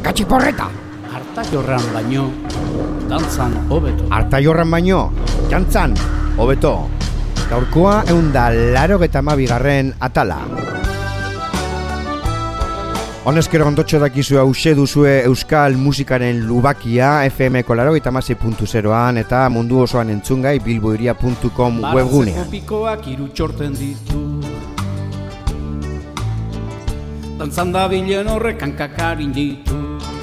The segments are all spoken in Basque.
katxiporreta! Artaiorran baino, dantzan hobeto. Artaiorran baino, jantzan hobeto. Gaurkoa 182. atala. Honezkero ondotxo dakizu hause duzue euskal musikaren lubakia FM-ko 96.0an eta mundu osoan entzungai bilboiria.com webgunean. Baratzeko pikoak irutxorten ditu. Dantzan dabilen horrek hankakarin ditu.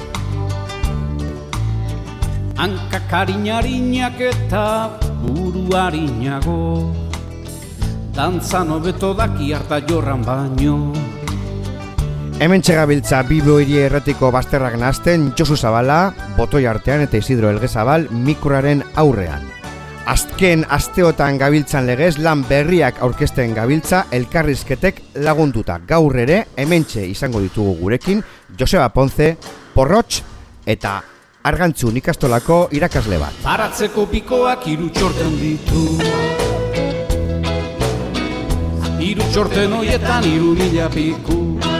Hankakarin-harinak eta buru-harinago. Dantzan hobeto daki Artaiorran baino. Hemen txegabiltza Bilboiria erratiko bazterrak nazten Josu Zabala, Botoi artean eta Isidro Elgezabal mikroaren aurrean. Azken asteotan gabiltzan legez lan berriak aurkezten gabiltza elkarrizketek lagunduta. Gaur ere hementxe izango ditugu gurekin Joseba Ponce, Porrotx eta Argantzun ikastolako irakasle bat. Baratzeko pikoak irutxorten ditu. Irutxorten hoietan 3.000 piku.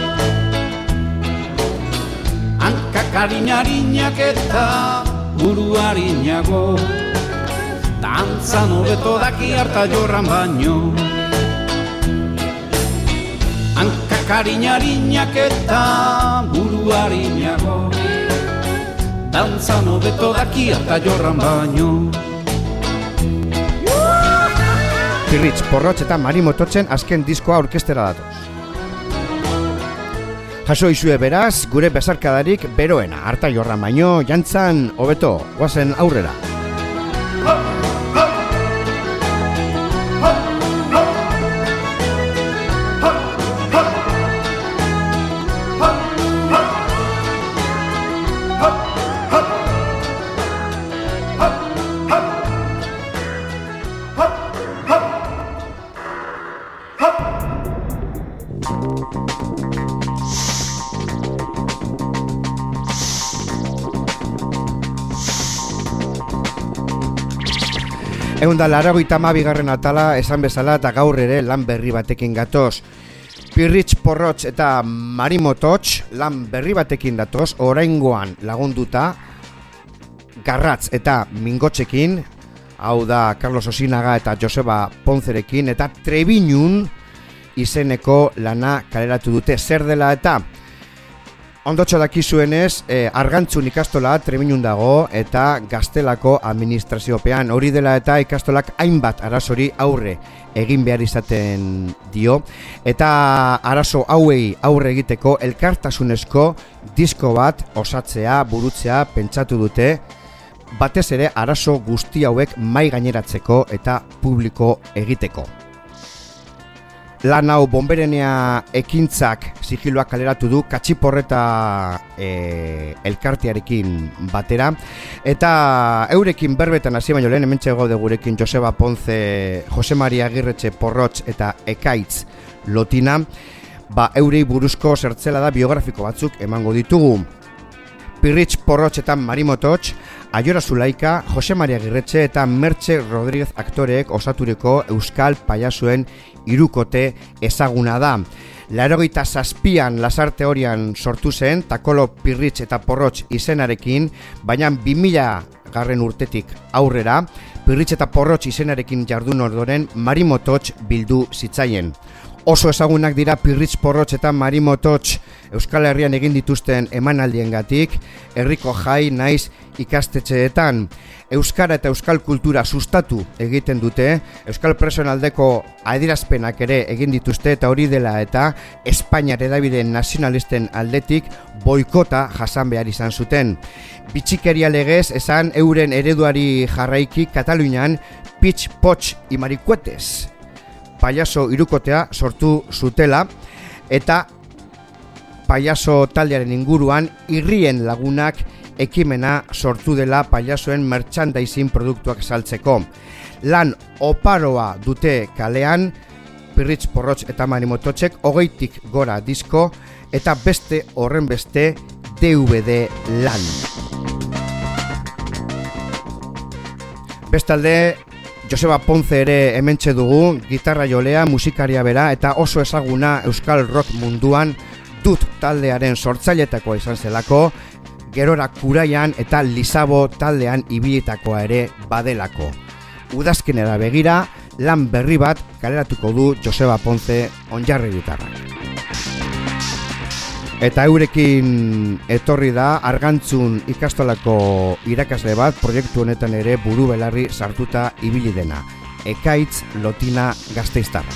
Hankakarin-harinak eta buru-harinago. Dantzan hobeto daki Artaiorran baino. Hankakarin-harinak eta buru-harinago. Dantzan hobeto daki Artaiorran baino. Pirritx, Porrotx eta Mari Mototzen azken diskoa aurkeztera datoz. Jaso izue beraz, gure besarkadarik beroena. Artaiorran baino, jantzan hobeto, guazen aurrera. Eunda 92. atala esan bezala eta gaur ere lan berri batekin gatoz. Pirritx, Porrotx eta Mari Motots lan berri batekin datoz, oraingoan lagunduta Garratz eta Mingotxekin, hau da Carlos Osinaga eta Joseba Poncerekin, eta Trebinun izeneko lana kaleratu dute. Zer dela eta ondotxo dakizuenez, Argantzun ikastola Trebinun dago eta Gaztelako administraziopean. Hori dela eta ikastolak hainbat arazori aurre egin behar izaten dio. Eta arazo hauei aurre egiteko elkartasunezko disko bat osatzea, burutzea pentsatu dute. Batez ere arazo guzti hauek mai gaineratzeko eta publiko egiteko. Lan hau Bonberenea ekintzak sigiloak kaleratu du Katxiporreta elkartearekin batera. Eta eurekin berbetan hasi baino lehen hementxe gaude gurekin Joseba Ponce, Jose Maria Agirretxe, Porrotx eta Ekaitz Lotina. Eurei buruzko zertzela da biografiko batzuk emango ditugu. Pirritx, Porrotx eta Mari Motots, Aiora Zulaika, Jose Maria Agirretxe eta Mertxe Rodríguez aktoreek osaturiko euskal paiasuen hirukote ezaguna da. 87an Lasarte Horian sortu zen, Takolo, Pirritx eta Porrotx izenarekin, baina 2000 urtetik aurrera, Pirritx eta Porrotx izenarekin jardun ondoren Mari Motots bildu zitzaien. Oso ezagunak dira Pirritx, Porrotx eta Mari Motots Euskal Herrian egin dituzten emanaldiengatik, herriko jai naiz ikastetxeetan. Euskara eta euskal kultura sustatu egiten dute, euskal presoen aldeko adierazpenak ere egin dituzte, eta hori dela eta Espainiar hedabide nazionalisten aldetik boikota jasan behar izan zuten. Bitxikeria legez esan euren ereduari jarraiki Katalunian pitx, potx y maricuetes paiaso hirukotea sortu zutela, eta paiaso taldearen inguruan Irrien Lagunak ekimena sortu dela paiasoen merchandising produktuak saltzeko. Lan oparoa dute kalean Pirritx, Porrotx eta Mari Mototsek 20tik gora disko eta beste horren beste DVD lan. Bestalde, Joseba Ponce ere hementxe dugu, gitarra jolea, musikaria bera eta oso ezaguna euskal rock munduan Dut taldearen sortzailetako izan zelako, gerora Kuraian eta Lizabo taldean ibilitakoa ere badelako. Udazkenera begira, lan berri bat kaleratuko du Joseba Ponce Onjarribitarrak. Eta eurekin etorri da Argantzun ikastolako irakasle bat proiektu honetan ere buru belarri sartuta ibili dena. Ekaitz Lotina Gasteiztarra.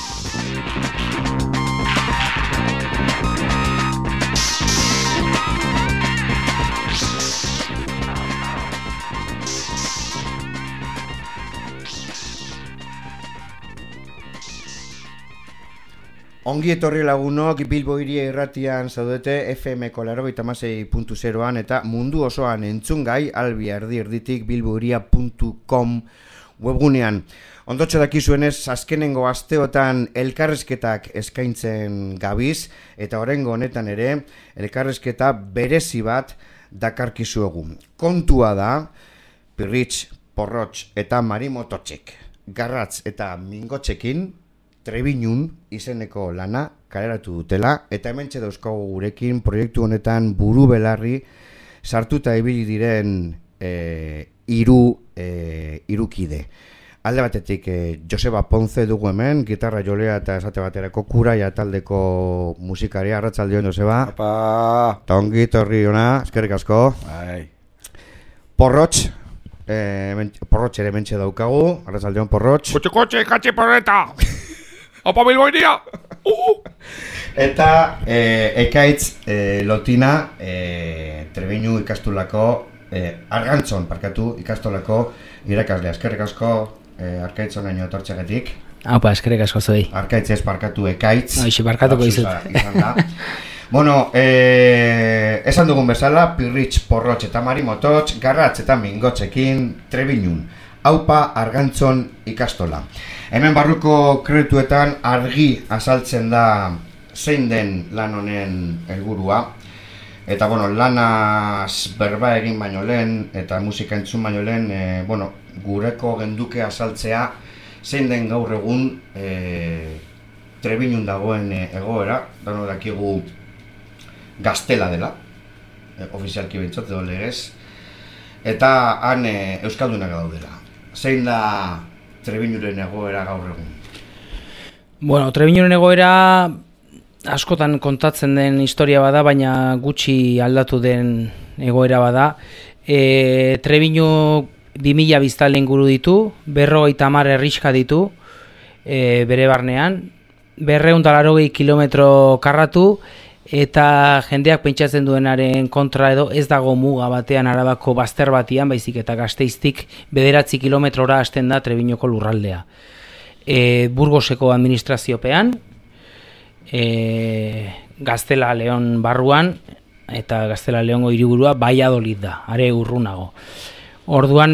Ongi etorri lagunok, Bilbo Hiria irratian zaudete FM-ko 96.0an eta mundu osoan entzungai albi erditik bilbohiria.com webgunean. Ondotxo dakizuenez, azkenengo asteotan elkarrezketak eskaintzen gabiz eta oraingo honetan ere elkarrezketa berezi bat dakarkizuegu. Kontua da, Pirritx, Porrotx eta Marimototxek, Garratz eta Mingotxekin Trebiñun izeneko lana kaleratu dutela eta hementxe dauzkagu gurekin proiektu honetan buru belarri sartuta ibili diren irukide. Alde batetik Joseba Ponce dugu hemen, gitarra jolea eta esate baterako Kuraia taldeko musikaria. Arratsaldeon Joseba. Apa. Ta ongi etorri hona, eskerrik asko. Bai. Porrotx, Porrotx ere hementxe daukagu. Arratsaldeon Porrotx. Kotxe, katxe porreta. Opa Bilbo Hiria! Eta Ekaitz Lotina Trebiñu ikastolako Argantzon ikastolako irakaslea. Eskerrik asko Arkaitz honaino etortzeagatik. Aupa, eskerrik asko zuei. Arkaitz ez barkatu Ekaitz. Aixi barkatuko dizut. Bueno, esan dugun bezala, Pirritx, Porrotx eta Marimototx, Garratz eta Mingotxekin Trebiñun. Aupa Argantzon ikastola. Hemen barruko kretuetan argi azaltzen da zein den lan honen helburua. Eta bueno, lanaz berba egin baino lehen eta musika entzun baino lehen, gureko genduke azaltzea zein den gaur egun Trebiñun dagoen egoera. Dano dakigu gaztela dela, ofizialki behintzat edo legez, eta han euskaldunak daudela. Zein da Trebiñuren egoera gaur egun? Bueno, Trebiñuren egoera askotan kontatzen den historia bada, baina gutxi aldatu den egoera bada. Trebiñu 2000 biztanle inguru ditu, 50 herrixka ditu bere barnean, 280 kilometro karratu, eta jendeak pentsatzen duenaren kontra edo ez dago muga batean Arabako bazter batian, baizik eta Gasteiztik 9 kilometrora hasten da Trebiñoko lurraldea. Burgoseko administraziopean, Gaztela Leon barruan, eta Gaztela Leongo hiriburua Valladolid da, are urrunago. Orduan,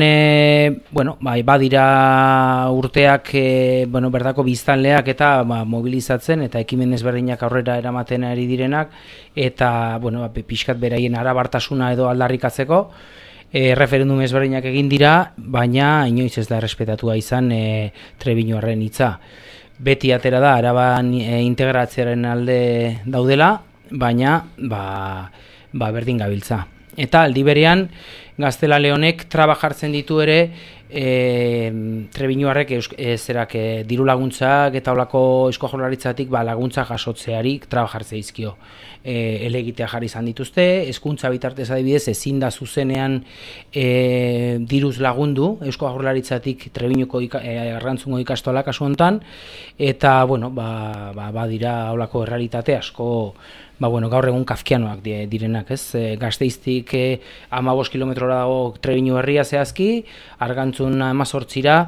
badira urteak bertako biztanleak eta mobilizatzen eta ekimen ezberdinak aurrera eramaten ari direnak eta pixkat beraien arabartasuna edo aldarrikatzeko referendum ezberdinak egin dira, baina inoiz ez da errespetatua izan Trebiñuarren hitza. Beti atera da Araban integratzearen alde daudela, baina berdin gabiltza. Eta aldi berean Gaztela Leonek traba jartzen ditu ere Trebiñuarrek diru laguntzak eta olako Eusko Jaurlaritzatik laguntza jasotzeari traba jartze dizkio. Elegitea jarri izan dituzte, hezkuntza bitartez adibidez ezin da zuzenean diruz lagundu Eusko Jaurlaritzatik Trebiñuko Argantzungo ikastola kasu hontan, eta badira olako errealitate asko gaur egun kafkianoak direnak, ez? Gasteiztik 15 kilometrora dago Trebiñu herria zehazki, Argantzun 18ra,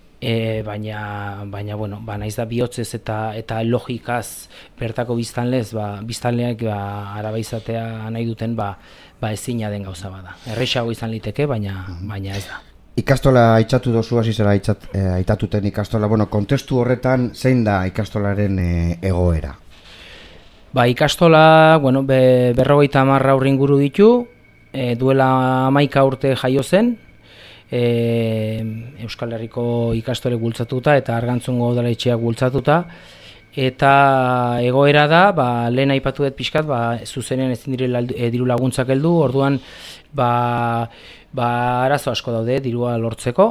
baina naiz da bihotzez eta logikaz bertako biztanleak araba izatea nahi duten ezina den gauza bada. Errexago izan liteke, baina ez da. Ikastola aitzatu dozu, hasi zera aitatuten ikastola. Kontestu horretan zein da ikastolaren egoera? Ikastola, 50 haur inguru ditu, duela 11 urte jaio zen, Euskal Herriko ikastolek bultzatuta eta Argantzungo udaletxeak bultzatuta, eta egoera da, lehen aipatu dut pixkat, zuzenen ezin direla diru laguntzak heldu, orduan arazo asko daude dirua lortzeko,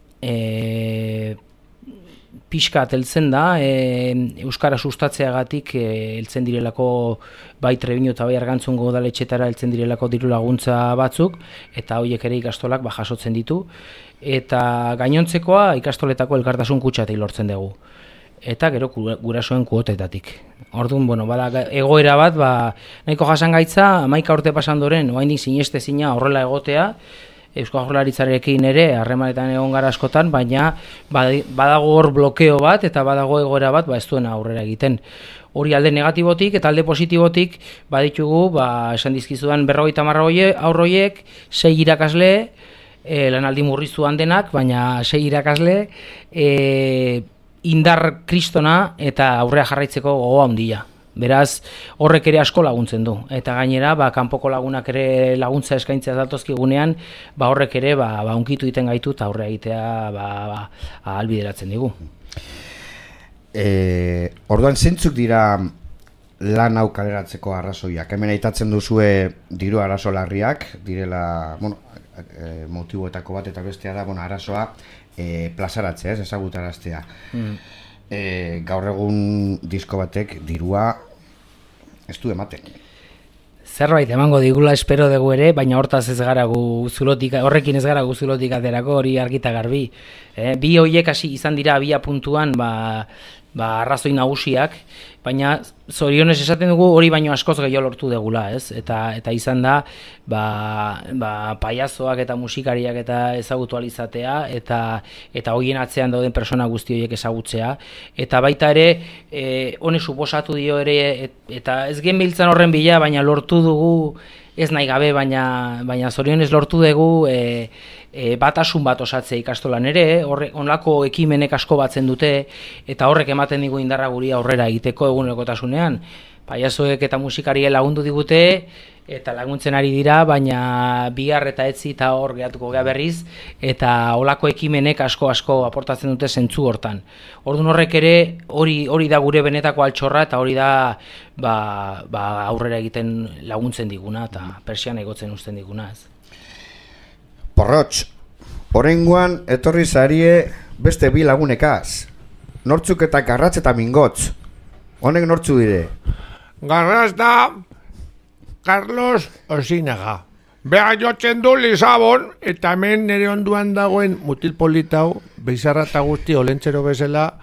pixkat heltzen da, euskara sustatzeagatik heltzen direlako bai Trebinu eta bai Argantzungo udaletxetara heltzen direlako diru laguntza batzuk, eta horiek ere ikastolak jasotzen ditu, eta gainontzekoa ikastoletako elkartasun kutxatik lortzen dugu. Eta gero gurasoen kuotetatik. Orduan, bada egoera bat, nahiko jasangaitza, 11 urte pasan doren, oraindik sinestezina horrela egotea, Eusko Jaurlaritzarekin ere harremanetan egon gara askotan, baina badago hor blokeo bat eta badago egoera bat ez duena aurrera egiten. Hori alde negatibotik eta alde positibotik baditugu, esan dizkizudan 50 aurroiek, 6 irakasle, lanaldi murriztuan denak, baina 6 irakasle, indar kristona eta aurrea jarraitzeko gogoa handia. Beraz, horrek ere asko laguntzen du. Eta gainera, kanpoko lagunak ere laguntza eskaintzea datozkigunean, horrek ere unkitu egiten gaitu eta aurrea egitea ahalbideratzen digu. Orduan, zeintzuk dira lan hau kaleratzeko arrazoiak? Hemen aitatzen duzue diru arazo larriak, direla, motiboetako bat eta bestea da, arazoa plazaratzea, ezagutaraztea. Gaur egun disko batek dirua ez du ematen. Zerbait emango digula espero dugu ere, baina hortaz ez gara horrekin ez gara zulotik aterako, hori argita garbi. Bi horiek hasi izan dira abia puntuan arrazoi nagusiak, baina zorionez esaten dugu hori baino askoz gehiago lortu degula, ez? Eta izan da paiazoak eta musikariak eta ezagutu alizatea eta horien atzean dauden persona guzti horiek ezagutzea, eta baita ere hone suposatu dio ere, eta ez genbiltzan horren bila, baina lortu dugu ez nahi gabe, baina zorionez lortu dugu batasun bat osatzea ikastolan ere, onlako ekimenek asko batzen dute, eta horrek ematen digu indarra guri aurrera egiteko egunerokotasunean. Paiazoek eta musikarien lagundu digute, eta laguntzen ari dira, baina bihar eta etzi eta hor geratuko gea berriz, eta olako ekimenek asko aportatzen dute zentzu hortan. Orduan horrek ere hori da gure benetako altxorra, eta hori da aurrera egiten laguntzen diguna, eta persian egotzen uzten diguna, ez. Porrotx, oraingoan etorri zarie beste bi lagunekaz. Nortzuk eta Garratz eta Mingotz. Honek nortzu dire? Garratz da Carlos Osinaga. Beha jotzen du Lisabon, eta hemen nire onduan dagoen mutil politau, Beizarra eta guzti olentzero bezala,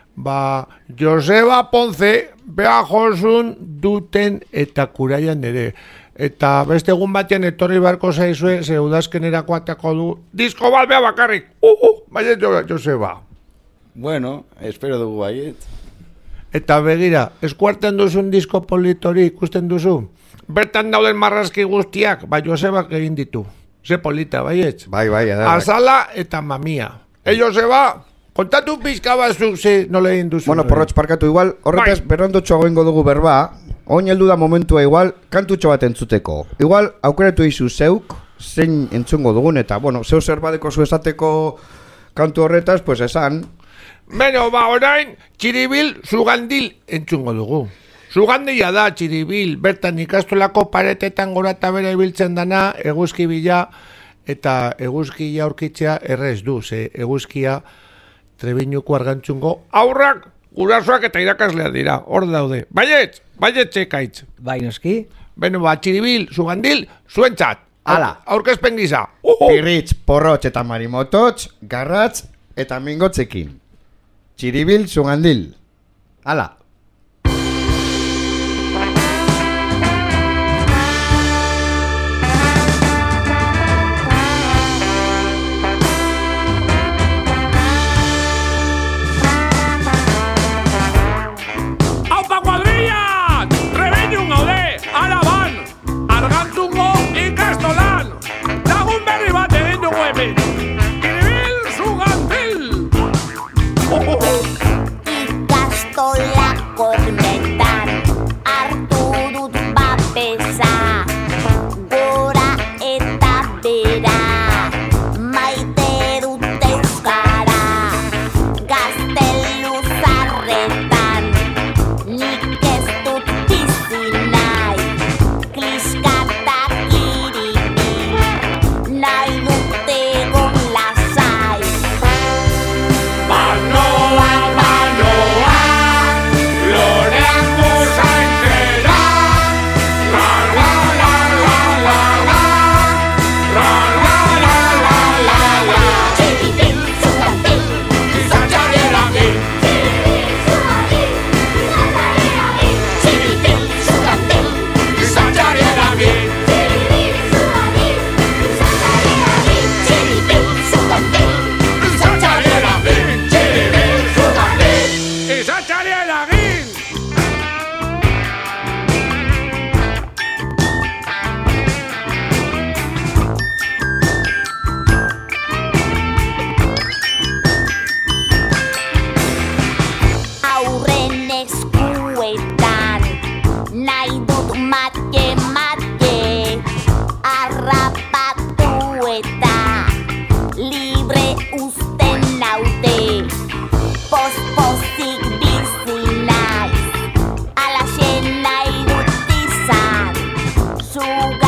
Joseba Ponce beha josun duten eta kuraian ere. Eta beste egun batean etorri barko zaizue, ze udazkenerako atako du, disko bat beha bakarrik, baiet Joseba. Bueno, espero dugu baiet. Eta begira, eskuarten duzun disko politori ikusten duzu? Bertan dauden marrazki guztiak, Josebak egin ditu. Ze polita, baiet? Bai, Azala eta mamia. Joseba, kontatu pizka batzuk ze nola egin duzu. Bueno, Porrotx, parkatu igual, horretaz berrondotxo goingo dugu berba, oin heldu da momentua igual, kantutxo bat entzuteko. Igual, aukeratu izu zeuk, zein entzungo dugun, eta, zeu zer badeko zu esateko kantu horretaz, pues esan. Beno, orain, Txiribil Zugandil entzungo dugu. Zugandila da, Txiribil, bertan ikastolako paretetan gora eta bera ibiltzen dana, eguzki bila, eta eguzkia aurkitzea errez du, ze eguzkia Trebiñuko Argantzungo aurrak, gurasoak eta irakasleak dira, hor daude. Baiet txekaitz. Bai, noski. Beno, Txiribil, Zugandil, zuentzat. Ala. Aurkezpen gisa. Pirritx, Porrotx eta Marimototx, Garratz eta Mingotzekin. Txiribil, Zugandil. Ala. Ikastola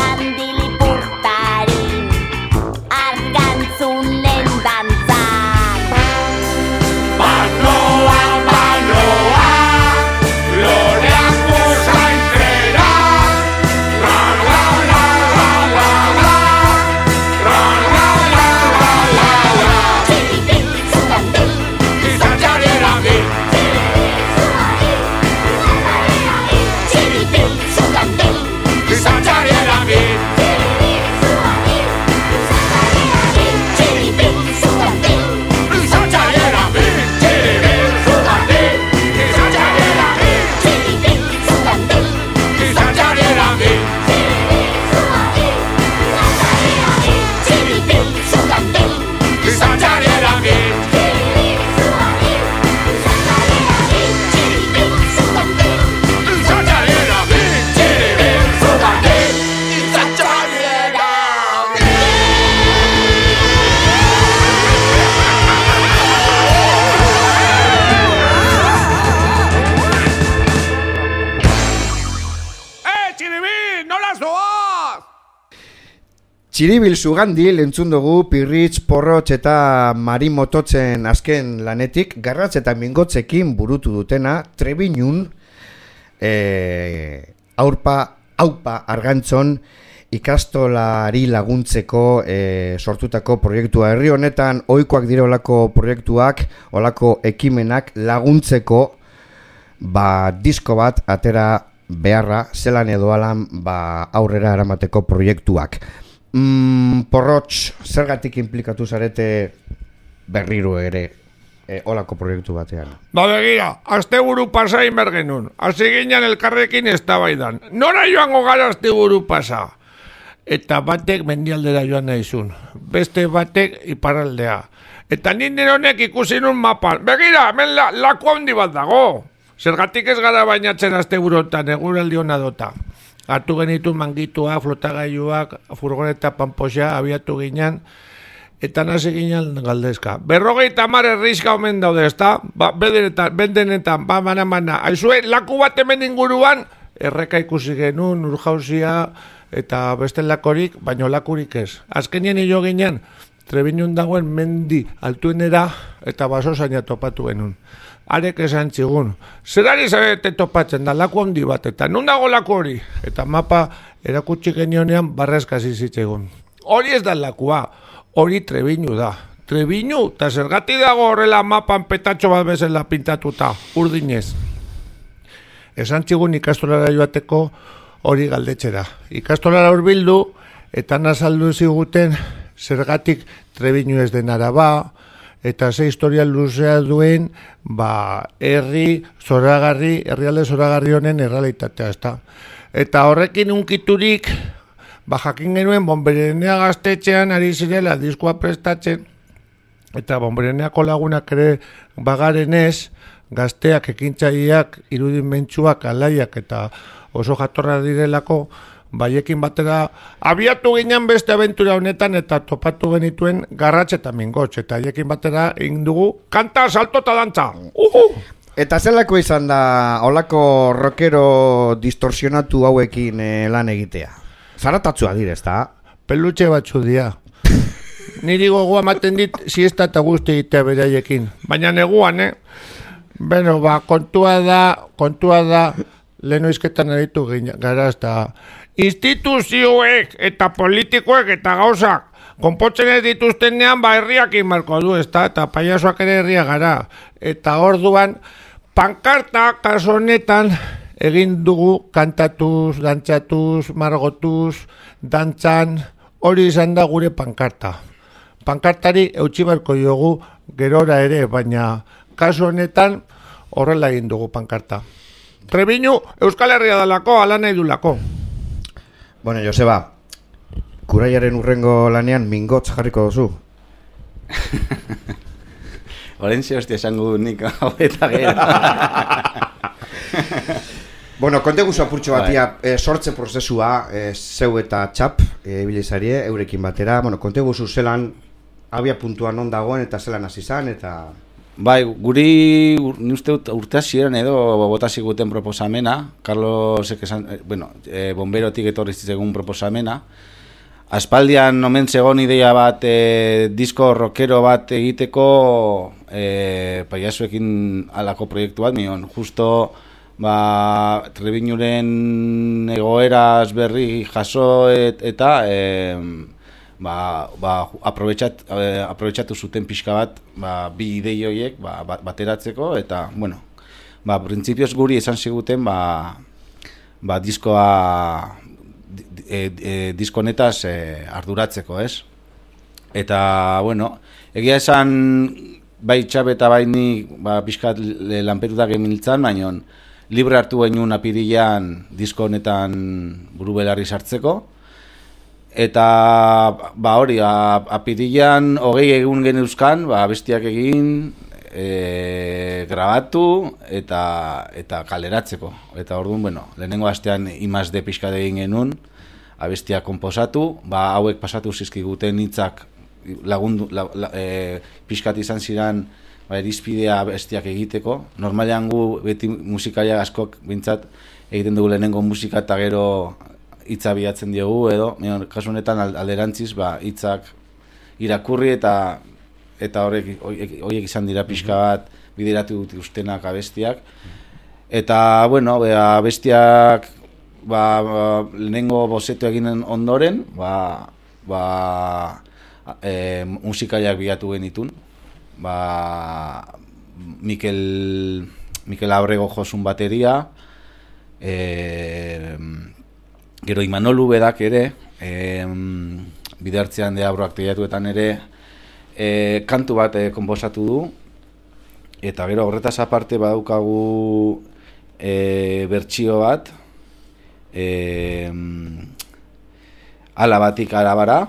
Sugandilipurtarin Arkantzunen dantzan Banoa, banoa, loreak pozaintzera. La la la la la la, la la la la la la. Txiribil, Sugandil, Izatxareragin, Txiribil, Sugandil, izatxareragin, Txiribil, Sugandil, izatxareragin, txiribil, zugandil, izatxareragin, Txiribil, Sugandil, izatxareragin, Txiribil, Sugandil, izatxareragin, izatxareragin, txiribil, zugandil, izatxareragin. Txiribil, nola zoaz? Txiribil Sugandil entzun dugu Pirritx, Porrotx eta Mari Mototzen azken lanetik garratz eta mingotzekin burutu dutena Trebiñun aupa Argantzon ikastolari laguntzeko sortutako proiektua. Herri honetan ohikoak dira olako proiektuak, olako ekimenak laguntzeko disko bat atera beharra zelan edo alan aurrera eramateko proiektuak. Porrotx, zergatik inplikatu zarete berriro ere olako proiektu batean? Ba begira, asteburu pasa inbergenun. Hasi ginen elkarrekin eztabaidan. Nora joango gara asteburu pasa? Eta batek mendialdera joan nahizun. Beste batek iparraldea. Eta nindin honek ikusi nun mapan. Begira, hemen laku handi bat dago. Zergatik ez gara bainatzen asteburotan, eguraldi hona dota. Hartu genitu mangituak, flotagailuak, furgoneta panpoxa, abiatu ginen, eta nasi ginen galdezka. 50 herrizka omen daude, ezta? Bendenetan, mana. Aizue, laku bat hemen inguruan, erreka ikusi genuen, urjausia, eta beste lakorik, baino lakurik ez. Azkenien hilo ginen, Trebiñun dagoen mendi altuenera, eta basozaina topatu genuen. Arek esan txigun, zerari zarete topatzen da, laku handi bat, eta nun dago laku hori? Eta mapa erakutsi genionean barrezkasi zitzegun. Hori ez da lakua, hori Trebiñu da. Trebiñu, eta zergati dago horrela mapan petatxo bat bezala pintatuta, urdinez. Esan txigun ikastolara joateko hori galdetxera. Ikastolara hurbildu, eta nazaldu ziguten zergatik Trebiñu ez den Araba, eta ze historia luzea duen herrialde zoragarri honen errealitatea, ezta. Eta horrekin unkiturik jakin genuen Bonberenea gaztetxean ari zirela diskoa prestatzen, eta Bonbereneako lagunak ere bagarenez, gazteak, ekintzaileak, irudimentsuak, alaiak eta oso jatorra direlako, baiekin batera abiatu ginen beste abentura honetan eta topatu genituen garratx eta mingotx, eta haiekin batera egin dugu kanta, salto eta dantza. Eta zelako izan da olako rockero distorsionatu hauekin lan egitea? Zaratatzua dire, ezta? Pelutxe batzu dira. Niri gogoa ematen dit siesta eta guzti egitea beraiekin. Baina neguan, Beno, kontua da lehenoizketan aritu gara, ezta instituzioek eta politikoek eta gauzak konpotzen ez dituztenean herriak inmarko du, ezta? Eta paiasoak ere herria gara. Eta orduan pankarta kaso honetan egin dugu kantatuz, dantzatuz, margotuz, dantzan, hori izan da gure pankarta. Pankartari eutsi barko diogu gerora ere, baina kaso honetan horrela egin dugu pankarta. Trebiñu Euskal Herria dalako, ala nahi dulako. Bueno, Joseba, kuraiaren urrengo lanean mingotz jarriko duzu. Orentzio hostia esango nik hau eta gero. Bueno, konte guzu apurtxo batia sortze prozesua, zeu eta txap, bilizarie, eurekin batera. Bueno, konte guzu zelan abia puntuan non dagoen eta zelan hasi zan, eta... Bai, guri ni uste dut urte hasieran edo bota ziguten proposamena, Carlosek esan, bomberotik etorri zitzaigun proposamena. Aspaldian omen zegoen ideia bat, disko rockero bat egiteko paiasuekin alako proiektu bat, justo Trebiñuren egoeraz berri jaso eta aprobetxatu zuten pixka bat, bi idei horiek bateratzeko, eta, printzipioz guri esan ziguten, disko honetaz arduratzeko, ez? Eta, egia esan, bai txabe eta bai ni pixkat lanpetutak emiltzan, baina libre hartu genuen apirilean disko honetan buru belarri sartzeko. Eta, hori, apirilean 20 egun geneuzkan, bestiak egin, grabatu eta kaleratzeko. Eta orduan, lehenengo astean I+D pixkat egin genuen, abestiak konposatu, hauek pasatu zizkiguten hitzak lagundu, pixkat izan ziren irizpidea bestiak egiteko. Normalean gu beti musikaria askok bintzat egiten dugu lehenengo musika eta gero hitza bilatzen diogu edo, kasu honetan alderantziz hitzak irakurri eta horiek izan dira pixka bat bideratu dituztenak abestiak. Eta, abestiak lehenengo bozeto eginen ondoren, musikariak bilatu genitun. Mikel Abrego josun bateria, gero Imanolu bedak ere, bidertzean Deabroak teiatuetan ere, kantu bat konposatu du, eta gero horretaz aparte badaukagu bertsio bat, ala batik arabara,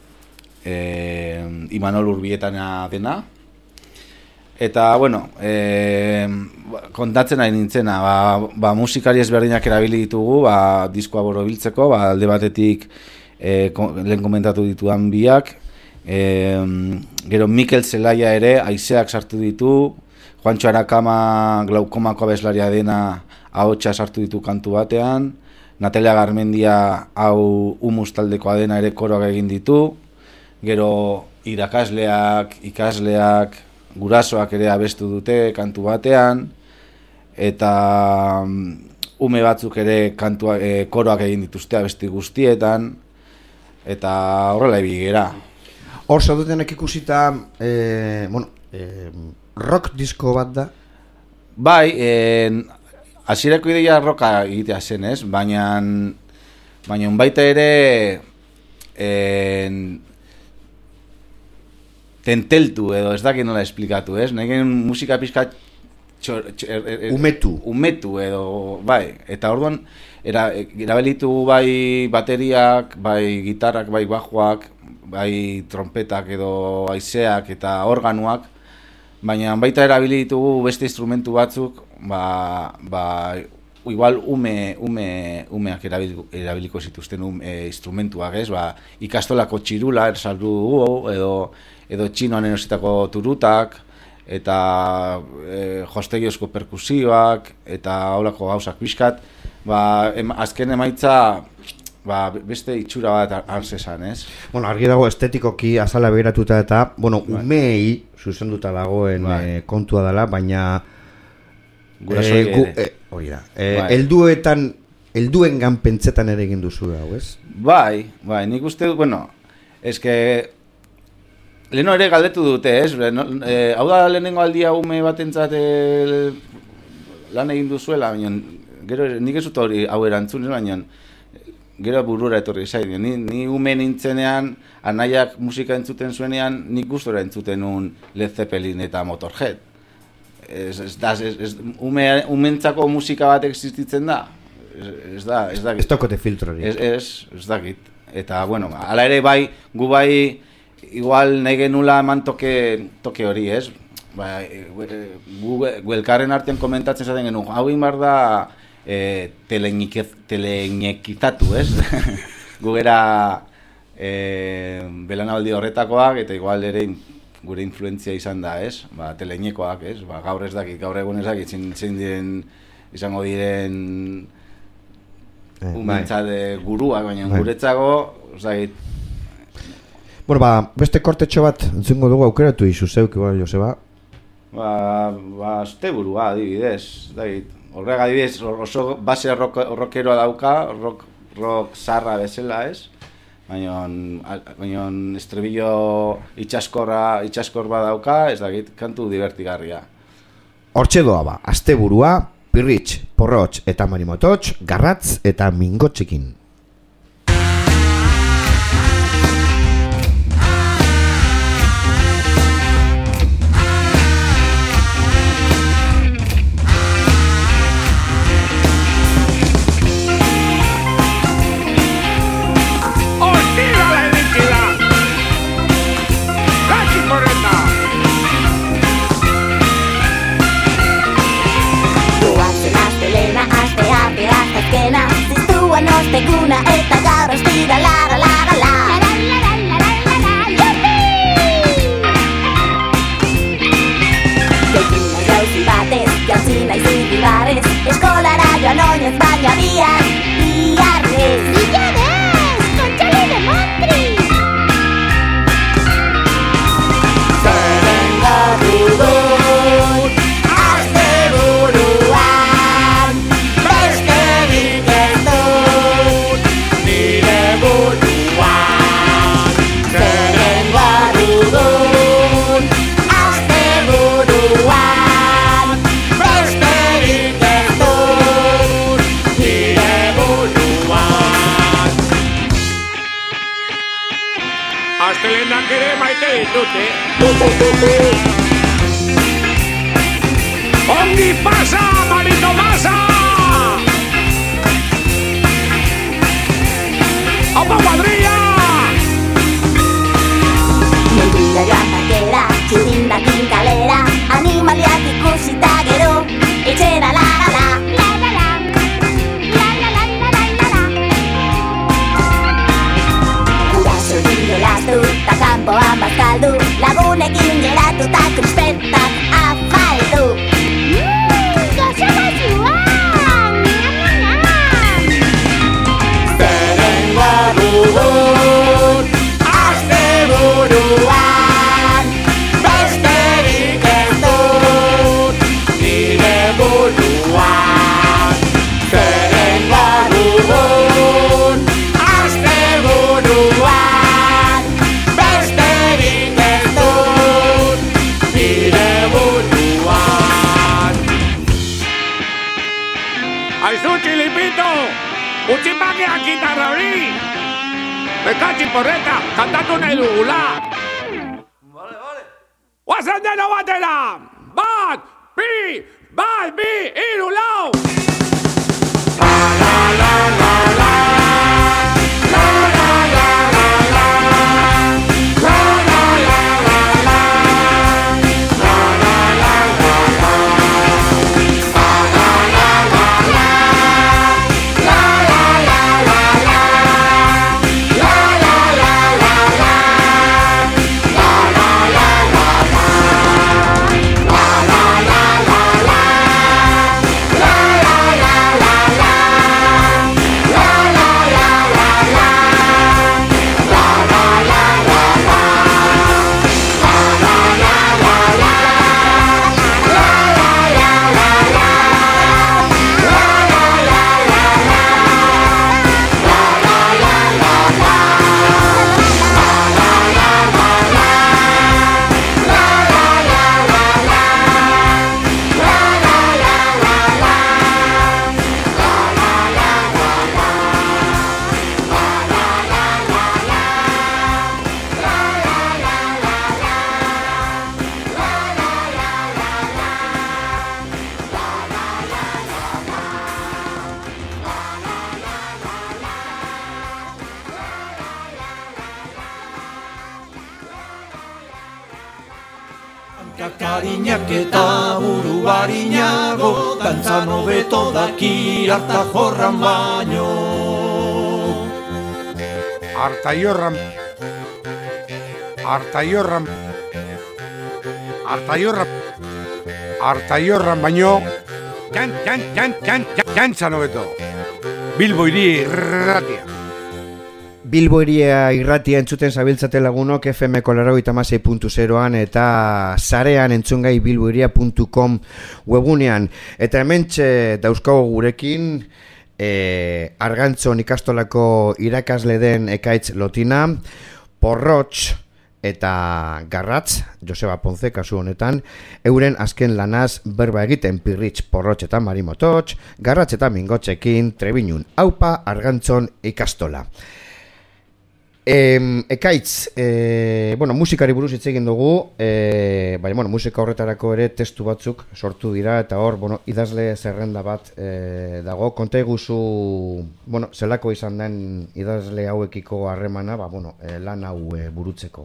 Imanol Urbietana dena. Eta, kontatzen nahi nintzena, musikari ezberdinak erabili ditugu, diskoa borobiltzeko, alde batetik lehen komentatu ditudan biak, gero Mikel Zelaia ere, haizeak sartu ditu, Juancho Arakama glaukomako abeslaria dena ahotsa sartu ditu kantu batean, Natalia Garmendia hau Humus taldekoa dena ere koroak egin ditu, gero irakasleak, ikasleak, gurasoak ere abestu dute kantu batean, eta ume batzuk ere koroak egin dituzte abesti guztietan, eta horrela ibigera. Hor zaudetenak ikusita, rock disko bat da? Bai, hasierako ideia rocka egitea zen, ez? Baina baita ere tenteltu edo ez dakit nola esplikatu, ez? Negen musika pixka umetu edo, bai, eta orduan erabelitu bai bateriak, bai gitarrak, bai bajoak, bai trompetak edo haizeak eta organuak, baina baita erabilitugu beste instrumentu batzuk, igual umeak erabiliko zituzten instrumentuak, ez? Ikastolako txirula ersaldu dugu edo txinoan erositako turutak, eta jostegiozko perkusioak, eta holako gauzak pixkat, azken emaitza beste itxura bat hartzezan, ez? Argi dago estetikoki azala begiratuta eta, umei zuzenduta dagoen kontua dela, baina helduengan pentsetan ere egin duzu dago, ez? Bai, nik uste dut, eske leheno ere galdetu dute, ez? Hau da lehenengo aldia ume batentzat lan egin duzuela, baina gero nik ez dut hau erantzun, baina gero burura etorri zait. Ni ume nintzenean, anaiak musika entzuten zuenean, nik gustora entzuten un Led Zeppelin eta Motorhead. Umentzako musika bat existitzen da? Ez dakit. Ez dakote filtrorik. Ez dakit. Eta, ala ere bai, gu bai, igual nahi genula eman toke hori, ez? Gu elkarren artean komentatzen zaten genuen, hau imar da telenekizatu, ez? Gu gara belanaldi horretakoak, eta igual ere gure influentzia izan da, ez? Ba, teleinekoak, ez? Ba, gaur ez dakit, gaur egun ez dakit, zein diren, izango diren umentzat guruak, baina guretzago, ez dakit. Bueno, ba, beste kortetxo bat entzungo dugu aukeratu izu zeuk, Joseba. Ba, asteburua, adibidez, ez dakit. Horrega, adibidez, oso base rockeroa dauka, rock zarra bezala, ez? Baina estribillo itxaskor badauka, ez dakit, kantu divertigarria. Hortxe doa ba, asteburua, Pirritx, Porrotx eta Marimototx, Garratz eta Mingotxekin. Osteguna eta gaur ostira lara lara la Dekina jauzi batez, jauzi nahi zibibarez Eskolara joan oinez baina biarrez Biarrez, kontxali de Montri Zerengo dugun asteburuan besterik ez dut nire buruan Zerengo dugun asteburuan besterik ez dut nire buruan Astelenak ere maite ditute. Ongi pasa, Marito Masa! ¡Opa, cuadrilla! Mendira joan bakera, txirrindakin kalera Animaliak ikusita gero, etxera la-la-la La-la-la, la-la-la-la-la-la Guraso jolastu, ta kanpoan bazkaldu Lagunekin geratu ta krispetak afaldu Gozo gozuan, ñam-ñam-ñam Zerengo dugun asteburuan besterik ez dut nire buruan Zerengo dugun asteburuan besterik ez dut nire buruan ¡Aizu, Chilipito! ¡Utxipakeak gitarra hori! Bekatxi porreta, kantatu nahi dugula! Vale. Guazen deno batera! Bat, bi, hiru, lau! Kakarinak eta buru barinago, dantzan hobeto daki harta jorran baino. Artaiorran Artaiorran baino, jantzan hobeto. Bilbo hiri irratia. Bilbo hiria irratia entzuten zabiltzate lagunok FM-ko 96.0an eta sarean entzungai bilbohiria.com webunean. Eta hementxe dauzkago gurekin Argantzon ikastolako irakasle den Ekaitz Lotina, Porrotx eta Garratz, Joseba Ponce kasu honetan, euren azken lanaz berba egiten Pirritx, Porrotx eta Marimototx, Garratz eta Mingotxekin, Trebiñun, Aupa, Argantzon ikastola. Ekaitz, musikari buruz hitz egin dugu, baina musika horretarako ere testu batzuk sortu dira, eta hor, idazle zerrenda bat dago. Konta eguzu, zelako izan den idazle hauekiko harremana, lan hau burutzeko.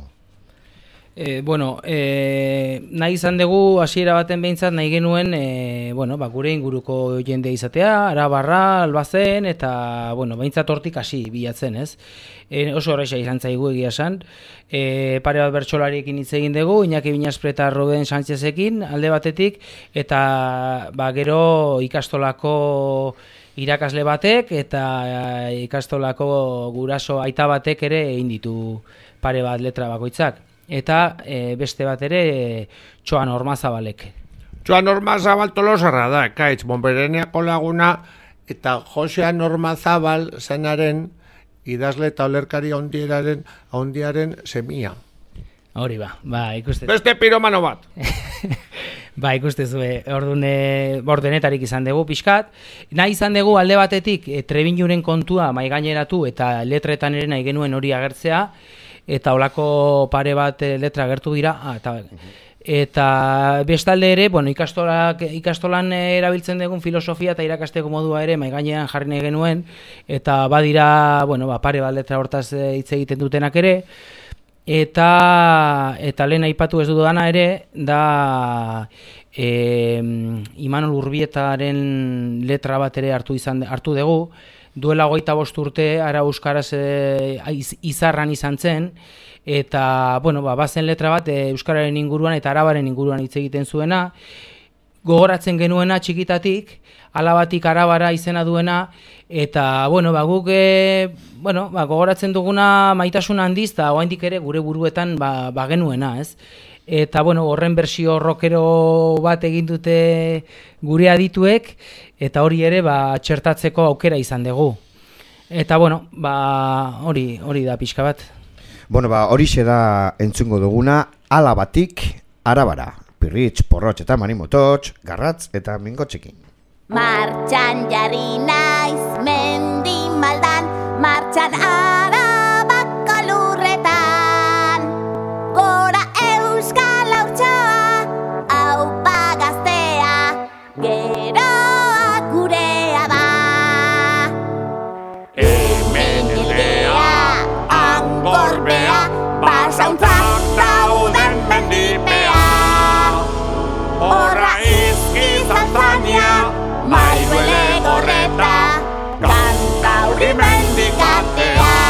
Nahi izan dugu hasiera baten behintzat nahi genuen gure inguruko jende izatea, Arabarra, Albazen eta behintzat hortik hasi bilatzen, ez? Oso horreixa izan zaigu egia esan. Pare bat bertsolariekin hitz egin dugu, Iñaki Binaspre eta Ruben Sánchezekin alde batetik, eta gero ikastolako irakasle batek eta ikastolako guraso aita batek ere egin ditu pare bat letra bakoitzak. Eta beste bat ere Txoan Ormazabalek. Txoan Ormazabal Tolosarra da, Ekaitz, Bonbereneako laguna eta Josean Ormazabal zenaren idazle eta olerkari haundiaren semia. Hori ikuste. Beste piromano bat. Ikuste zue, ordenetarik izan dugu pixkat. Nahi izan dugu alde batetik Trebiñuren kontua maigaineratu eta letretan ere nahi genuen hori agertzea, eta holako pare bat letra agertu dira, eta bestalde ere, ikastolan erabiltzen dugun filosofia eta irakasteko modua ere maigainean jarri nahi genuen, eta badira, pare bat letra hortaz hitz egiten dutenak ere, eta lehen aipatu ez dudana ere, da Imanol Urbietaren letra bat ere hartu dugu, duela 25 urte ara euskaraz izarran izan zen, eta bazen letra bat euskararen inguruan eta arabaren inguruan hitz egiten zuena, gogoratzen genuena txikitatik, alabatik arabara izena duena, eta guk gogoratzen duguna maitasun handiz, eta oraindik ere gure buruetan genuena, ez? Eta horren bersio rockero bat egin dute gure adituek, eta hori ere txertatzeko aukera izan dugu. Eta hori da pixka bat. Horixe da entzungo duguna, alabatik arabara, Pirritx, Porrotx eta Marimototx, Garratz eta Mingotxekin. Martxan jarri naiz mendi maldan, martxan arabako lurretan, gora euskal hautsoa, aupa gaztea, geroa gurea da. Hemen jendea, angorbea, basauntzak dauden mendipea, horra Maiduele gorreta, kanta hurri mendikatea.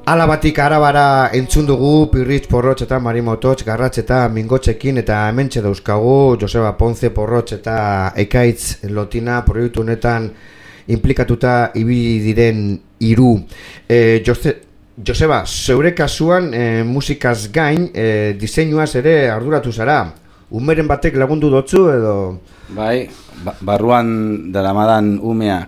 Alabatik Arabara entzun dugu Pirritx Porrotx eta Marimototx Garratx eta Mingotxekin eta hementxe dauzkagu Joseba Ponce Porrotx eta Ekaitz Lotina proiektu honetan implikatuta ibili diren hiru. Joseba, zeure kasuan musikaz gain diseinuaz ere arduratu zara. Umeren batek lagundu dotzu edo? Bai, barruan daramadan umeak.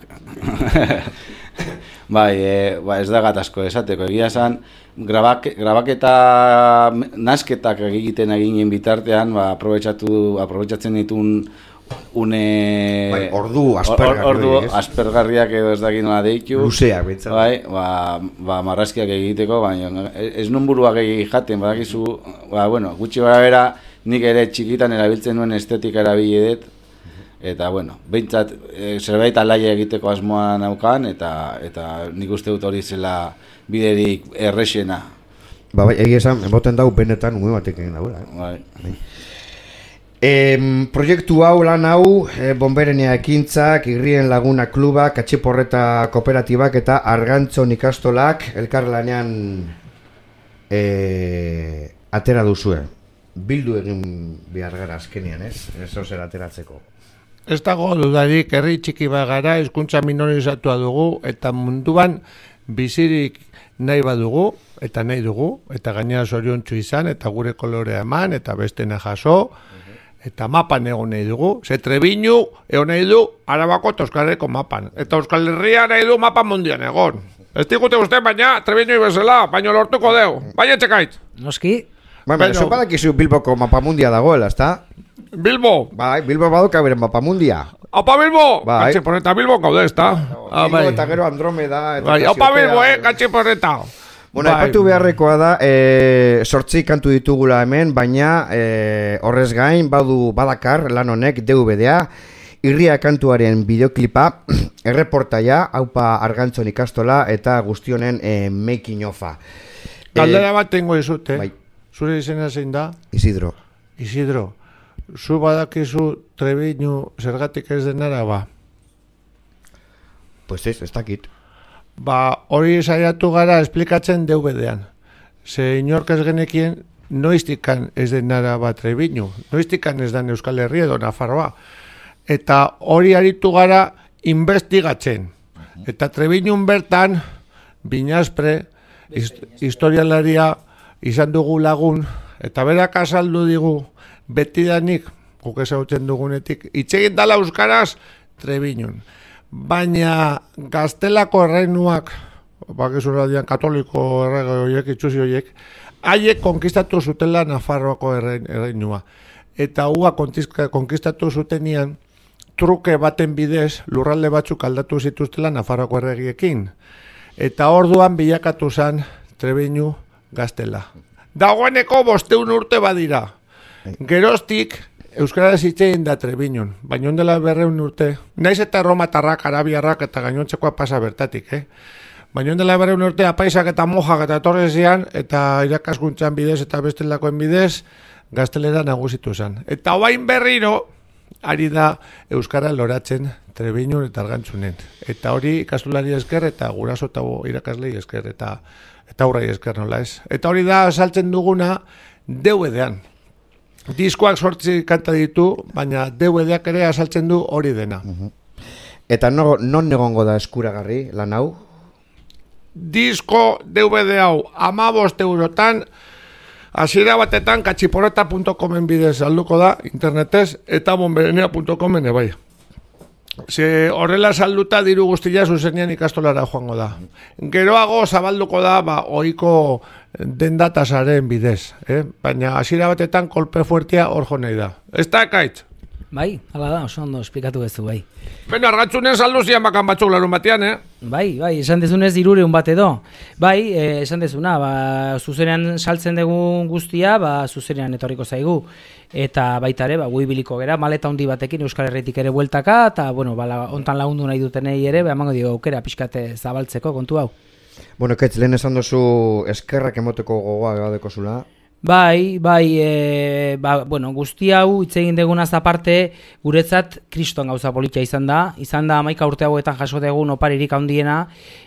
Bai, ez da gatazko esateko, egia esan, grabaketa nasketak egiten eginen bitartean, aprobetxatzen ditun bai, ordu aspergarriak edo ez dakit nola deitu. Luzeak, bintzat. Bai, marrazkiak egiteko, baina ez nun buruak jaten, badakizu, gutxi bera nik ere txikitan erabiltzen nuen estetika erabiledet, eta, behintzat, zerbait alaia egiteko asmoa naukan, eta nik uste dut hori zela biderik errexena. Bai, egia esan, boten dau benetan ume batek egin dagoela. Bai. Proiektu hau, lan hau, Bonberenea ekintzak, Irrien Laguna Klubak, Katxiporreta Kooperatibak eta Argantzon ikastolak elkarlanean atera duzue. Bildu egin behar gara azkenean, ez? Ez zer ateratzeko. Ez dago dudarik, herri txiki bat gara, hizkuntza minorizatua dugu, eta munduan bizirik nahi badugu, eta nahi dugu, eta gainera zoriontsu izan, eta gure kolorea eman, eta bestena jaso, eta mapan egon nahi dugu. Ze Trebiñu egon nahi du Arabako eta Euskarreko mapan. Eta Euskal Herria nahi du mapan mundian egon. Ez digute uste baina Trebiñu ibezela, baina lortuko deu. Baina txekait. Noski? Baina, eso badakizu Bilboko mapamundia dagoela, ezta? Bilbo. Bai, Bilbo baduka beren mapamundia. Opa Bilbo! Bai. Katxiporreta Bilbo gaude, ezta? Bilbo eta gero Andromeda. Bai, opa Bilbo, Katxiporreta. Aipatu beharrekoa da, 8 kantu ditugula hemen, baina horrez gain badakar lan honek DVD-a, Irria kantuaren bideoklipa, erreportaia, Aupa Argantzon ikastola eta guztionen making ofa. Galdera bat tengo izute. Bai. Zure izena zein da? Isidro. Zu badakizu Trebiñu zergatik ez den Araba? Pues ez dakit. Hori saiatu gara esplikatzen DVD-an. Ze inork ez genekien noiztikan ez den Araba Trebiñu, noiztikan ez den Euskal Herria edo Nafarroa. Eta hori aritu gara investigatzen. Eta Trebiñun bertan, Binaspre, historialaria izan dugu lagun, eta berak azaldu digu, betidanik, guk ezagutzen dugunetik, itxegin dala euskaraz Trebiñun. Baina gaztelako erreinuak, bakizuradian katoliko errege horiek, itxusi horiek, haiek konkistatu zutela Nafarroako erreinua. Eta hua konkistatu zutenian, truke baten bidez lurralde batzuk aldatu zituztela Nafarroako erregiekin. Eta orduan bilakatu zen Trebiñu gaztela. Dagoeneko 500 urte badira. Geroztik euskaraz hitzein da Trebiñun, baina ondela 200 urte. Naiz eta erromatarrak, arabiarrak eta gainontzekoa pasa bertatik, Baina ondela 200 urte apaisak eta mojak eta etorrezian, eta irakaskuntzan bidez eta bestelakoen bidez, gaztelera nagusitu zen. Eta oain berriro, ari da euskara loratzen Trebiñun eta Argantzunen. Eta hori ikastolari esker eta guraso eta irakaslei esker eta aurrai esker nola ez. Eta hori da saltzen duguna DVD-an. Diskoak 8 kanta ditu, baina DVD-ak ere azaltzen du hori dena. Eta non egongo da eskuragarri lan hau? Disko DVD hau 15 eurotan, hasiera batetan katxiporreta.comen bidez salduko da internetez eta bonberenea.comen bai. Ze horrela salduta diru guztia zuzenean ikastolara joango da. Geroago zabalduko da ohiko dendatasaren bidez, baina hasiera batetan kolpe fuertea hor jo nahi da. Ez da Ekaitz? Bai, hala da, oso ondo esplikatu bezu, bai. Beno, Argantzunen saldu zian bakan batzuk larun batean, Bai, esan dezunez 300 bat edo. Bai, esan dezuna, zuzenean saltzen dugun guztia, zuzenean etorriko zaigu. Eta baita ere, gu ibiliko gera, maleta handi batekin Euskal Herritik ere bueltaka, eta, ontan lagundu nahi dutenei ere, emango dio aukera pixkate zabaltzeko kontu hau. Ketz, lehen esan duzu eskerrak emoteko gogoa gaudeko zula. Bai, guzti hau hitz egin degunaz aparte, guretzat kriston gauza politia izan da 11 urte hauetan jaso dugun oparirik handiena,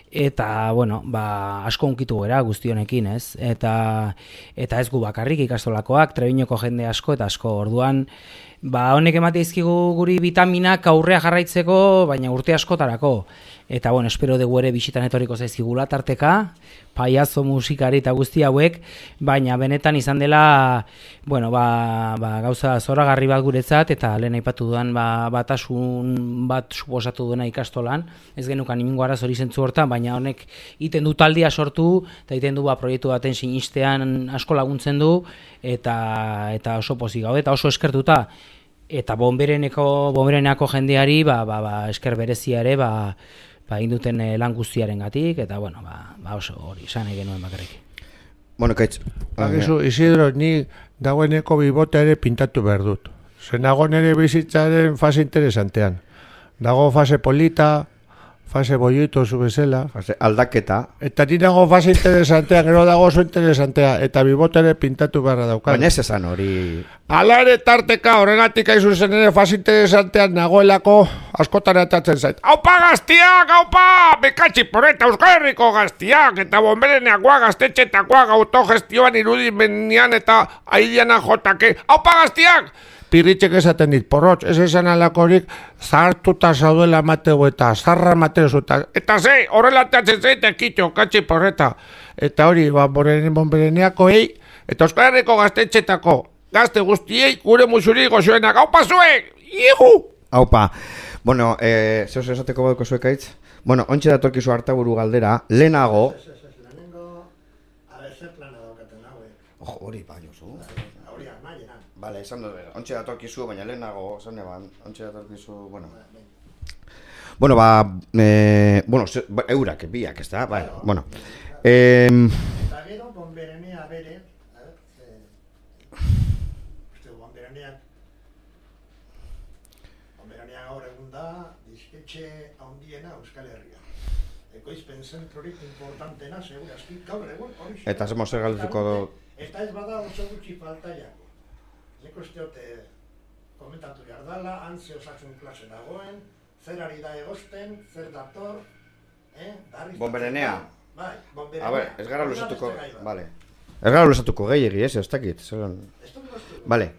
eta, bueno, asko hunkitu gara guztionekin, ez? Eta ez gu bakarrik ikastolakoak, Trebiñoko jende asko eta asko, orduan, honek emate izkigu guri vitaminak aurrea jarraitzeko, baina urte askotarako. Eta, bueno, espero dugu ere bisitan etorriko zaizkigula tarteka, paiazo musikari eta guzti hauek, baina benetan izan dela, bueno, gauza zoragarri bat guretzat, eta lehen aipatu dudan batasun bat suposatu duena ikastolan, ez genukan ingo arazo hori zentzu hortan, baina honek iten du taldia sortu, eta iten du proiektu baten sinistean asko laguntzen du, eta oso pozik gaude, eta oso eskertuta, eta bonbereneko jendeari, esker berezia ere, induten lan guztiaren gatik, eta, bueno, oso hori, esan genuen bakarrik. Bueno, Kaitz. Isidro, ni dagoeneko bibota ere pintatu behar dut. Zenago nire bizitzaren fase interesantean. Dago fase polita, fase bollito zu bezala. Fase aldaketa. Eta ninago fase interesantean, gero dago oso interesantea, eta bibota ere pintatu beharra daukat. Baina ez esan hori... Ala ere tarteka horregatik aizu zen ere fase interesantean nagoelako askotan atatzen zait. Aupa gaztiak, aupa! Bekatxi poreta Euskal Herriko gaztiak, eta bonbereneakoa gaztetxetakoa autogestioan irudimenean eta aidiana jotake. Aupa gaztiak! Pirritxek esaten dit, porrotx, ez esan alakorik zahartuta zaudela mateu eta zarra mateu zuta. Eta ze, horrelateatzen zeite kitxo, katxi porreta. Eta hori, bonbereneako eta Euskal Herriko gaztetxetako gazte guztiei gure musuri gozoenak. Aupa zuek! Ihu! Aupa. Bueno, zeus esateko baduko zuek Kaitz? Bueno, ontsi datorkizu hartaburu galdera, lehenago... Lehenengo, zer plana daukaten hau, hori, baiozu. Hori armaieran. Bale, esan dut, ontsi datorkizu, baina lehenago, esan eban, ontsi datorkizu, bueno... Bueno, eurak, biak, ez da, bai, bueno... Eta gero, bonberenea bere, bonberenea gaur egun da, disketxe handiena Euskal Herria. Ekoizpen zentrorik importantena, segurazki, gaur egun hori... Eta zemo zer galdutuko du... Eta ez bada oso gutxi faltaiako. Nik usteote komentatu behar dala, antzi osatzen klase dagoen, zer ari da egosten, zer dator, Bonberenea. Bai, bonberenea. A ber, ez gara lusatuko... Vale. Ez gara lusatuko gehiagi, ez dakit. Vale.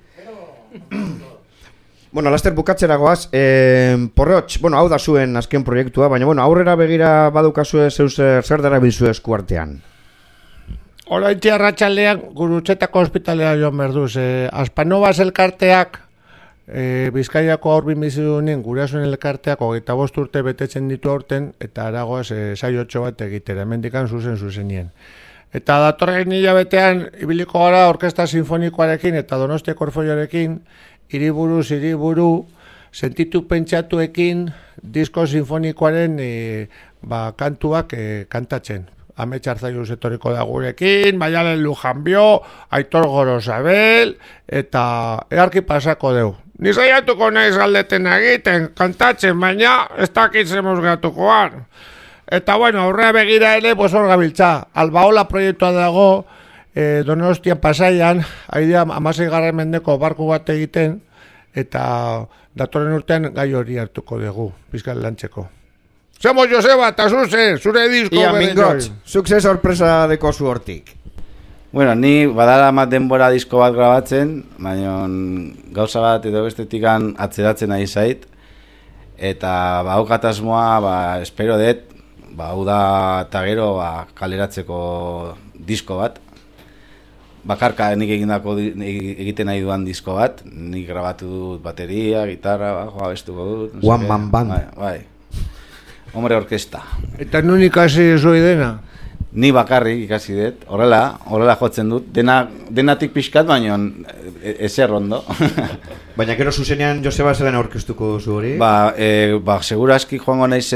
Bueno, laster bukatzeragoaz, porrotx, bueno, hau da zuen azken proiektua, baina, bueno, aurrera begira badukazue zer darabilzu esku artean. Oraintxe arratsaldean Gurutzetako ospitalera joan berduz. Aspanovas elkarteak, Bizkaiako Aurbin bizidunen gurasoen elkarteak 25 urte betetzen ditu aurten, eta aragoaz saiotxo bat egitera, hemendikan zuzenien. Eta datorren hilabetean ibiliko gara orkesta sinfonikoarekin eta Donostiako Orfeoiarekin, hiriburu, sentitu pentsatuekin, disko sinfonikoaren kantuak kantatzen. Amets Arzaiuz etorriko da gurekin, Maialen Lujanbio, Aitor Gorosabel, eta egarki pasako deu. Ni saiatuko naiz aldeten egiten, kantatzen, baina ez dakitzen mozgatukoan. Eta bueno, aurrea begira ere, hor gabiltza. Albaola proiektua dago, Donostian Pasaian, haidea 16. mendeko barku bat egiten, eta datorren urtean gai hori hartuko dugu, Bizkal lantzeko. Somos Joseba eta zure disko. Ia mingotz, zuk ze sorpresa deko zu hortik. Bueno, ni badala mat denbora disko bat grabatzen, baina gauza bat edo bestetikan atzeratzen nahi zait, eta haukat asmoa, espero dut, hau da eta gero kaleratzeko disko bat. Bakarka nik egiten nahi duan disko bat, nik grabatu dut bateria, gitarra, abestuko dut. One man band. Bai. Hombre orkesta. Eta nun ikasi zoi dena? Ni bakarrik ikasi dut, horrela jotzen dut, denatik pixkat, baina ezer ondo. Baina gero zuzenean Joseba zelan aurkeztuko duzu hori? Segurazki joango naiz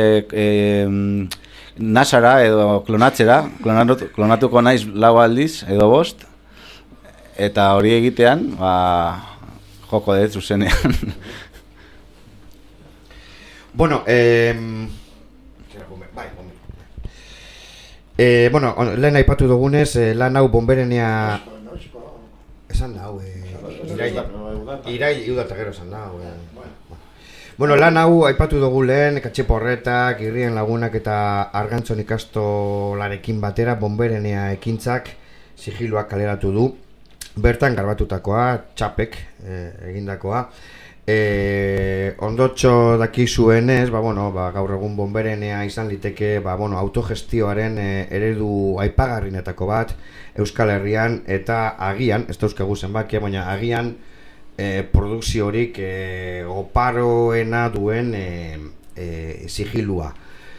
nasara edo klonatzera, klonatuko naiz 4 aldiz edo 5, eta hori egitean, joko dut zuzenean. Bueno, lehen aipatu dugunez, lan hau bonberenea... Esan da hau, irai, iuda eta gero esan da hau. Bueno, lan hau aipatu dugu lehen, Katxiporretak, Irrien Lagunak eta Argantzon ikastolarekin batera Bonberenea ekintzak sigiluak kaleratu du. Bertan garbatutakoa, txapek egindakoa. Ondotxo dakizuenez, gaur egun Bonberenea izan liteke autogestioaren eredu aipagarrinetako bat Euskal Herrian, eta agian, ez dauzkagu zenbakia, baina agian produkziorik oparoena duen sigilua.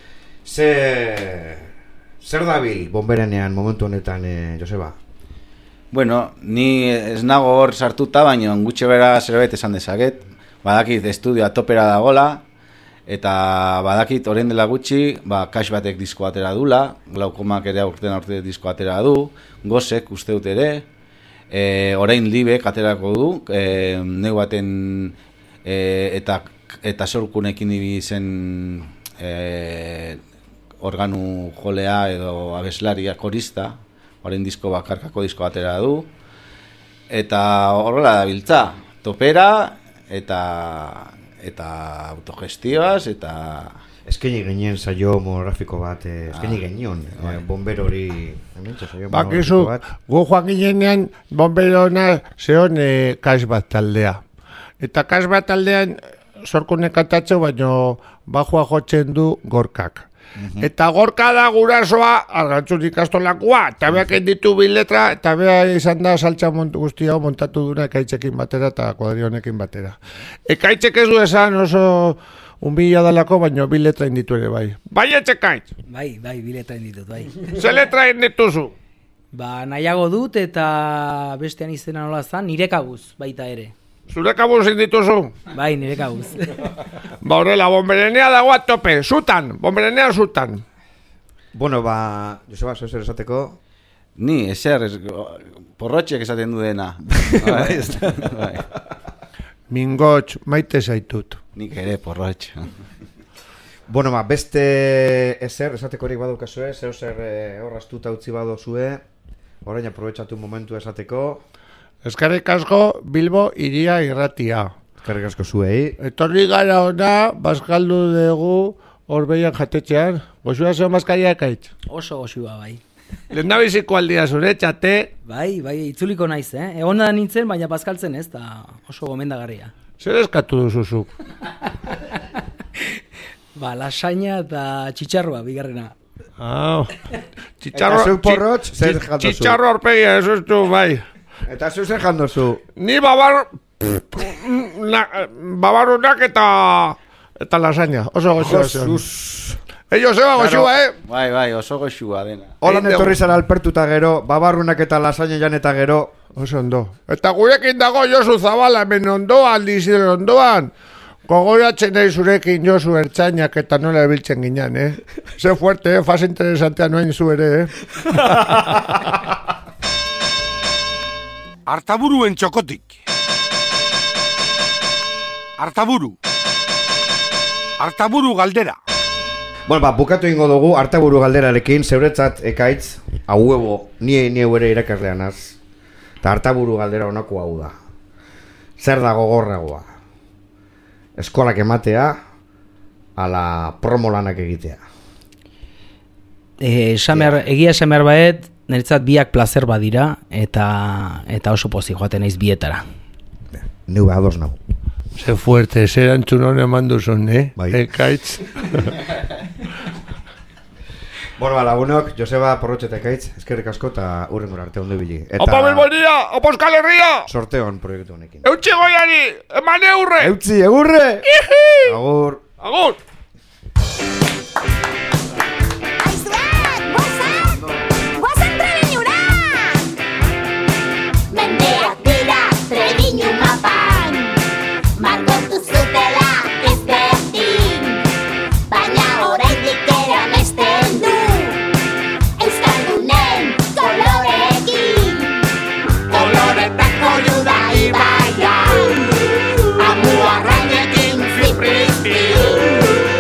Zer dabil Bonberenean momentu honetan, Joseba? Bueno, ni ez nago hor sartuta, baina gutxe bera zerbait esan dezaket. Badakit estudioa topera dagola, eta badakit orain dela gutxi, Kax batek disko atera dula, Glaukomak ere aurten disko atera du, Gozek uste dut ere, orain Libek aterako du, neu baten eta sorkunekin izen organu jolea edo abeslaria korista, orain disko bakarkako disko atera du, eta horrela da biltza, topera eta autogestioaz eta eskaini genien saio monografiko bat, eskaini genion, Bonberori bakizu, gu joan ginenean Bonberona zeon Kax bat taldea. Eta Kax bat taldean sorkunek kantatzen, baino bajua jotzen du Gorkak. Eta Gorka da gurasoa Argantzun ikastolakoa, eta beak ditu bi letra, eta bea izan da saltza guztia montatu duna Ekaitzekin batera eta kuadrionekin batera. Ekaitzek ez du esan oso unbila dalako, baina bi letra inditu ere bai. Bai, Etxekaitz? Bai, bi letra inditut, bai. Ze letra indituzu? Nahiago dut eta bestean izena nola zan, nire kabuz, baita ere. Zure kabuz indituzu? Bai, nire kabuz. Horrela, Bonberenea dagoa tope, zutan, Bonberenea zutan. Bueno, Joseba, zer esateko? Ni, ezer, porrotxek esaten du dena. Bai. Mingotx, maite zaitut. Nik ere porrotx. Bueno, beste ezer, esatekorik badukazue, zer horraztuta utzi badozue, orain aprobetxatu momentu esateko. Eskerrik asko Bilbo iria irratia. Eskerrik asko zuei. Etorri gara ona, bazkaldu dugu Orbeian jatetxean. Goxua zeo maskaria Ekaitz? Oso goxua, bai. Lehendabiziko aldia zure, txate? Bai, itzuliko naiz, Egon da nintzen, baina bazkaltzen ez, eta oso gomendagarria. Zer eskatu duzuzuk? Lasaina eta txitxarroa, bigarrena. Txitxarro horpegia, eso ez du, bai. Eta zeu zer jandozu? Ni babarunak eta lasaina. Oso goxua zen. Joseba goxua, Bai, oso goxua dena. Holan etorri zara alpertuta gero, babarunak eta lasaina jan eta gero. Oso ondo. Eta gurekin dago Josu Zabala, hemen ondoan, dizien ondoan. Gogoratzen nahi zurekin Josu ertzainak eta nola ebiltzen ginean, Ze fuerte, faz interesantea noain zu ere, Artaburuen txokotik. Artaburu galdera. Bueno, bukatu ingo dugu Artaburu galderarekin, zeuretzat Ekaitz, ni ere irakaslean az. Eta Artaburu galdera honako hau da. Zer da gogorragoa? Eskolak ematea, ala promo lanak egitea. Egia esan behar baet, niretzat biak placer badira, eta oso pozik joaten naiz bietara. Neu ados nago. Ze fuerte, zer antzun honen manduzun, Bai. Ekaitz. Bueno, lagunok, Joseba Porrotxe eta Ekaitz, eskerrik asko eta hurrengora arte ondo ibili. Opa Bilbonia, opa Euskal Herria! Sorteon proiektu honekin. Eutxi goiari, eman eurre! Eutxi, egurre! Agur! Agur! Amu arrainekin ziprizpi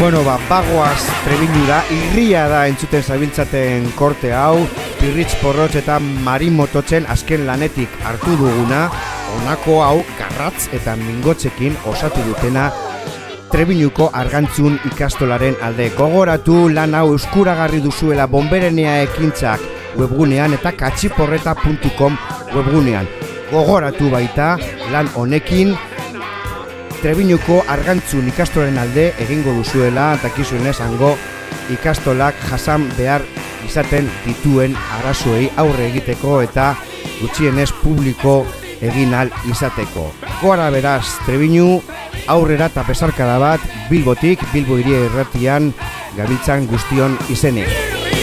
Bueno, bagoaz Trebiñura, irria da entzuten zabiltzaten korte hau, Pirritx Porrotx eta Mari Mototzen azken lanetik hartu duguna, honako hau garratz eta mingotzekin osatu dutena Trebiñuko argantzun ikastolaren alde. Gogoratu lan hau eskuragarri duzuela Bonberenea ekintzak webgunean eta katxiporreta.com webgunean. Gogoratu baita lan honekin Trebiñuko argantzun ikastolaren alde egingo duzuela, dakizuenez hango ikastolak jasan behar izaten dituen arazoei aurre egiteko eta gutxienez publiko egin ahal izateko. Gora beraz Trebiñu, aurrera eta besarkada bat Bilbotik, Bilbo Hiria Irratian gabiltzan guztion izenek.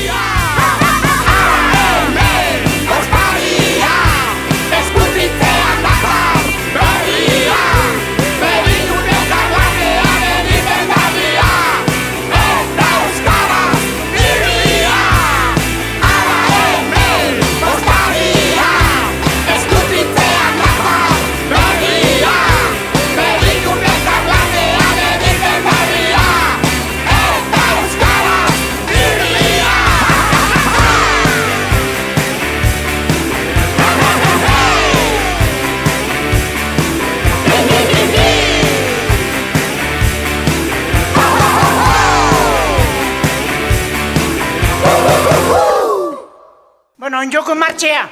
Bueno, joko martxea!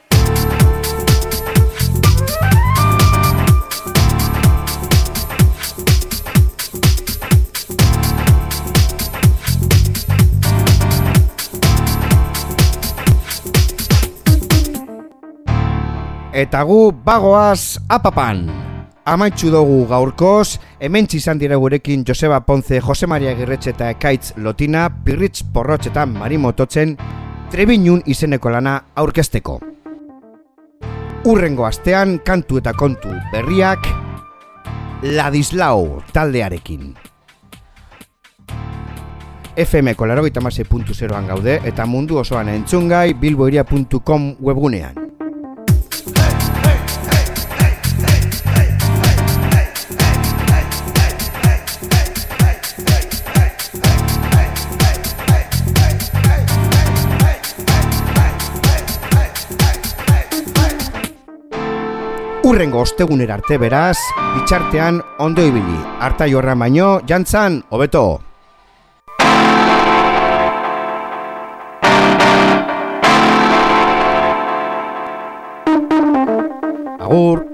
Eta gu bagoaz apapan! Amaitxu dugu gaurkoz, hementsi izan dira gurekin Joseba Ponce, Jose Maria Agirretxe eta Ekaitz Lotina, Pirritx Porrotx eta Mari Mototzen Trebiñun izeneko lana aurkezteko. Urrengo astean kantu eta kontu berriak Ladislao taldearekin. FM-ko 96.0an gaude eta mundu osoan entzungai bilboiria.com webgunean. Urrengo ostegunera arte beraz, bitxartean ondo ibili. Artai horra baino, jantzan, hobeto! Agur!